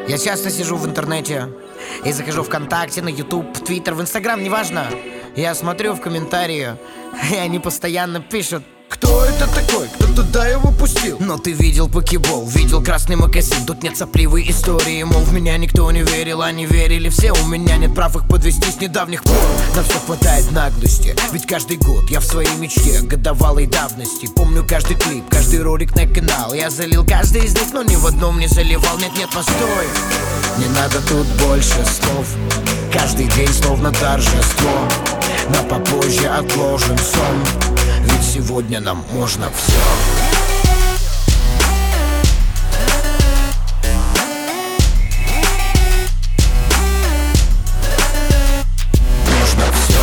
Я часто сижу в интернете и захожу ВКонтакте, на YouTube, в Твиттер, в Инстаграм, неважно. Я смотрю в комментарии, и они постоянно пишут: кто это такой? Кто туда его пустил? Но ты видел покебол, видел красный магазин. Тут нет сопливой истории, мол, в меня никто не верил, они верили все. У меня нет прав их подвести с недавних пор. На все хватает наглости, ведь каждый год я в своей мечте годовалой давности. Помню каждый клип, каждый ролик на канал. Я залил каждый из них, но ни в одном не заливал. Нет, постой, не надо тут больше слов. Каждый день словно торжество, на попозже отложим сон, ведь сегодня нам можно все. Можно все.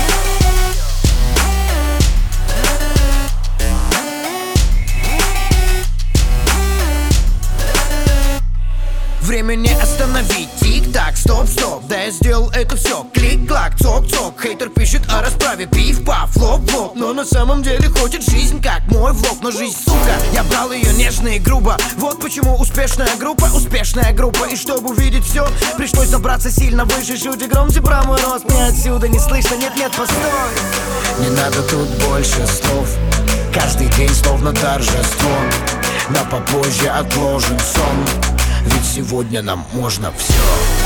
Время не остановить, тик-так, стоп-стоп. Да я сделал это все, клик-клак, цок-цок. Хейтер пишет о расправе, пиф-паф, лоп-лоп. Но на самом деле хочет жизнь, как мой влог. Но жизнь, сука, я брал ее нежно и грубо. Вот почему успешная группа. И чтобы увидеть все, пришлось забраться сильно выше. Шути громче про мой рост, мне отсюда не слышно. Нет, постой, не надо тут больше слов. Каждый день словно торжество, на попозже отложим сон, ведь сегодня нам можно все.